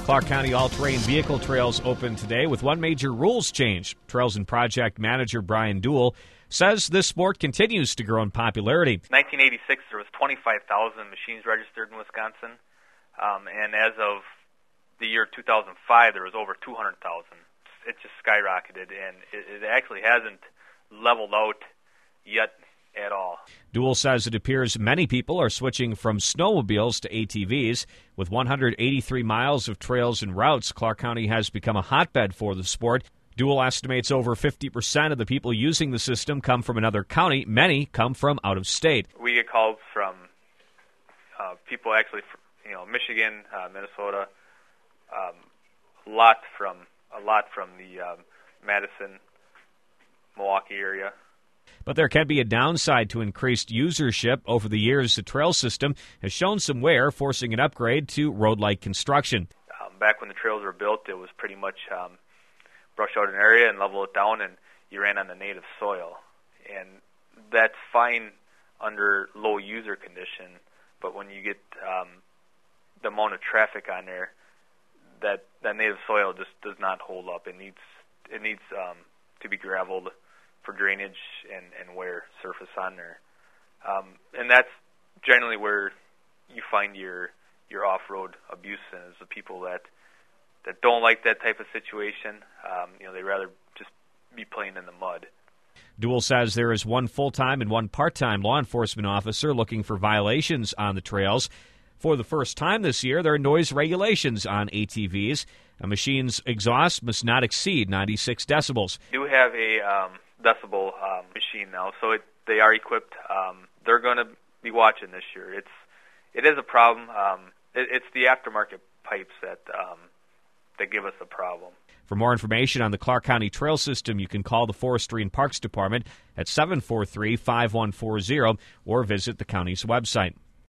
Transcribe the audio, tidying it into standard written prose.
Clark County all-terrain vehicle trails opened today with one major rules change. Trails and Project Manager Brian Duell says this sport continues to grow in popularity. 1986, there was 25,000 machines registered in Wisconsin, and as of the year 2005, there was over 200,000. It just skyrocketed, and it actually hasn't leveled out yet at all. Duell says it appears many people are switching from snowmobiles to ATVs. With 183 miles of trails and routes, Clark County has become a hotbed for the sport. Duell estimates over 50% of the people using the system come from another county. Many come from out of state. We get calls from people actually from Michigan, Minnesota, a lot from the Madison, Milwaukee area. But there can be a downside to increased usership. Over the years, the trail system has shown some wear, forcing an upgrade to road-like construction. Back when the trails were built, it was pretty much brush out an area and level it down, and you ran on the native soil. And that's fine under low user condition, but when you get the amount of traffic on there, that native soil just does not hold up. It needs to be graveled for drainage and wear surface on there. And that's generally where you find your off-road abuse, and is the people that don't like that type of situation. They'd rather just be playing in the mud. Duell says there is one full-time and one part-time law enforcement officer looking for violations on the trails. For the first time this year, there are noise regulations on ATVs. A machine's exhaust must not exceed 96 decibels. We do have a decibel machine now, so they are equipped. They're going to be watching this year. It is a problem. It's the aftermarket pipes that give us the problem. For more information on the Clark County Trail System, you can call the Forestry and Parks Department at 743-5140 or visit the county's website.